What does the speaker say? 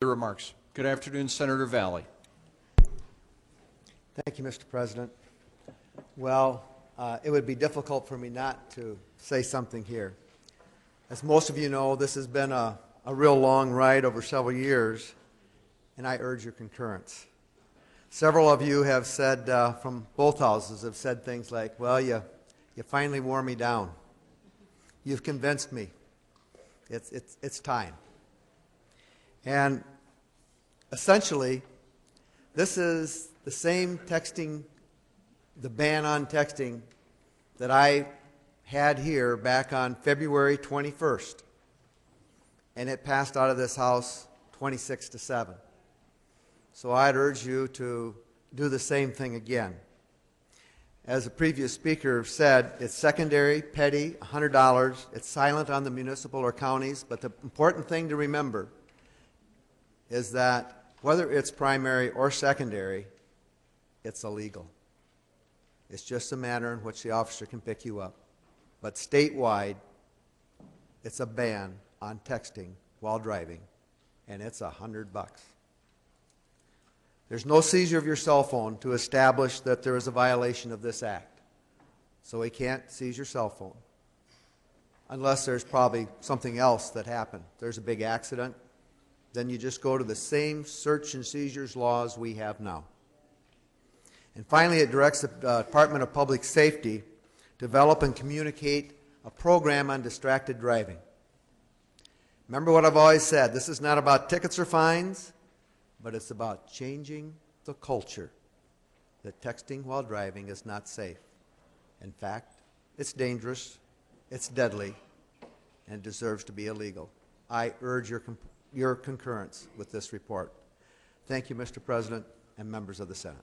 remarks. Good afternoon, Senator Valley. Thank you, Mr. President. Well, it would be difficult for me not to say something here. As most of you know, this has been a real long ride over several years, and I urge your concurrence. Several of you have said, from both houses, have said things like, well, you finally wore me down. You've convinced me. It's time. And essentially, this is the same texting, the ban on texting that I had here back on February 21st. And it passed out of this House 26-7. So I'd urge you to do the same thing again. As the previous speaker said, it's secondary, petty, $100. It's silent on the municipal or counties, but the important thing to remember is that whether it's primary or secondary, it's illegal. It's just a manner in which the officer can pick you up. But statewide, it's a ban on texting while driving, and it's $100. There's no seizure of your cell phone to establish that there is a violation of this act. So he can't seize your cell phone unless there's probably something else that happened. There's a big accident. Then you just go to the same search and seizures laws we have now. And finally, it directs the Department of Public Safety to develop and communicate a program on distracted driving. Remember what I've always said, this is not about tickets or fines, but it's about changing the culture that texting while driving is not safe. In fact, it's dangerous, it's deadly, and it deserves to be illegal. I urge your concurrence with this report. Thank you, Mr. President and members of the Senate.